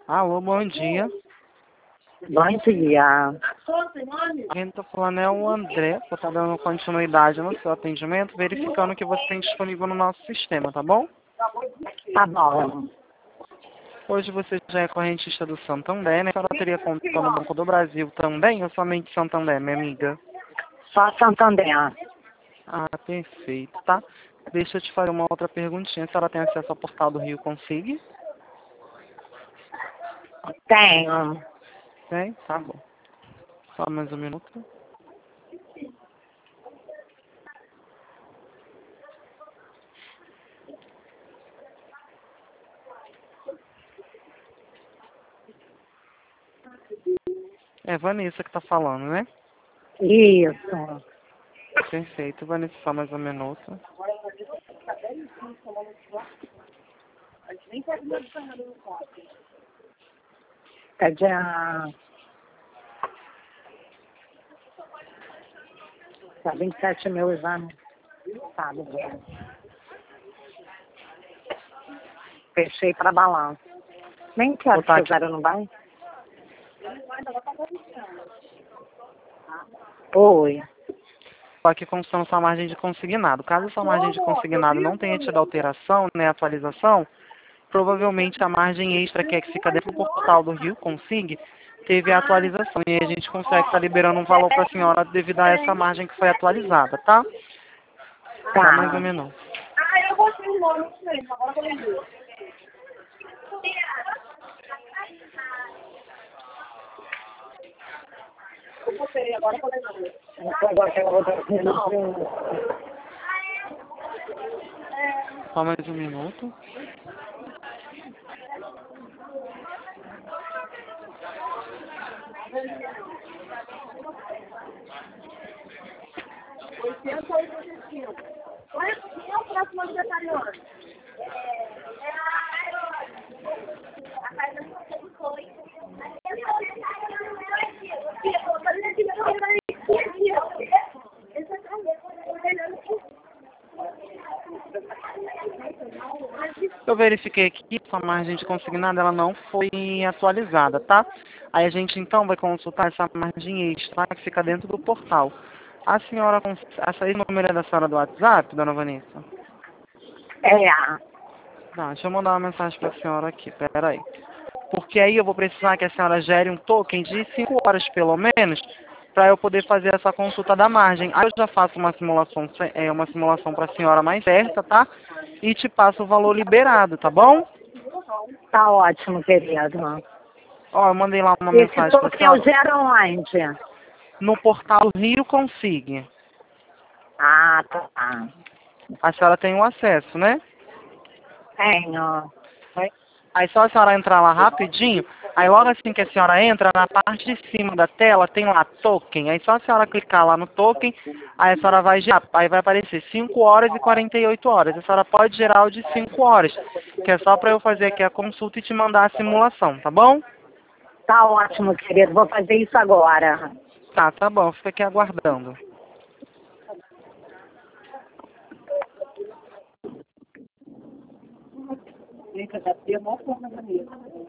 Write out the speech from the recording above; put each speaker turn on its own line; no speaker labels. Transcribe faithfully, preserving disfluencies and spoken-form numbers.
Alô, bom dia.
Bom dia.
Quem está falando é o André. Vou estar dando continuidade no seu atendimento, verificando o que você tem disponível no nosso sistema, tá bom?
Tá bom.
Hoje você já é correntista do Santander, né? A senhora teria conta no Banco do Brasil também ou somente Santander, minha amiga?
Só Santander.
Ah, perfeito, tá? Deixa eu te fazer uma outra perguntinha. A senhora tem acesso ao portal do Rio Consigue?
Tenho.
Tem? Tá bom. Só mais um minuto. É Vanessa que tá falando, né?
Isso.
Perfeito. Vanessa, só mais um minuto.
É dia... Dia vinte e sete meu exame. Sábado. Fechei pra balanço. Nem quero
Botar
que
aqui.
fizeram no banco. Oi.
Tô aqui constando sua margem de consignado. Caso sua margem de consignado não tenha tido alteração, né, atualização, provavelmente a margem extra que é que fica dentro do portal do Rio Consigue teve a atualização. E aí a gente consegue estar liberando um valor para a senhora devido a essa margem que foi atualizada, tá? Só mais um
Tá.
minuto.
Ah, eu botei o nome mesmo, agora eu lembrei. Eu botei, agora eu lembrei.
Agora que eu vou ter que-
Só mais um minuto.
oitenta, oitenta e cinco. Qual é quem é o próximo aniversariante? A casa não foi.
Eu verifiquei aqui, sua margem de consignado ela não foi atualizada, tá? Aí a gente então vai consultar essa margem extra que fica dentro do portal. A senhora, cons- essa aí número é da senhora do WhatsApp, dona Vanessa?
É.
Tá, deixa eu mandar uma mensagem para a senhora aqui, peraí. Porque aí eu vou precisar que a senhora gere um token de cinco horas pelo menos, para eu poder fazer essa consulta da margem. Aí eu já faço uma simulação, ce- é, uma simulação para a senhora mais certa, tá? E te passo o valor liberado, tá bom?
Tá ótimo, querido.
Ó, eu mandei lá uma
Esse
mensagem para a
token eu
senhora
gero onde?
no portal Rio Consigue.
Ah, tá.
A senhora tem o acesso, né?
Tenho.
Aí só a senhora entrar lá rapidinho, aí logo assim que a senhora entra, na parte de cima da tela tem lá token, aí só a senhora clicar lá no token, aí a senhora vai gerar, aí vai aparecer cinco horas e quarenta e oito horas. A senhora pode gerar o de cinco horas, que é só para eu fazer aqui a consulta e te mandar a simulação, tá bom?
Tá ótimo, querido. Vou fazer isso agora.
Tá, tá bom, fica aqui aguardando.
Gente, já tem a maior forma da mesa.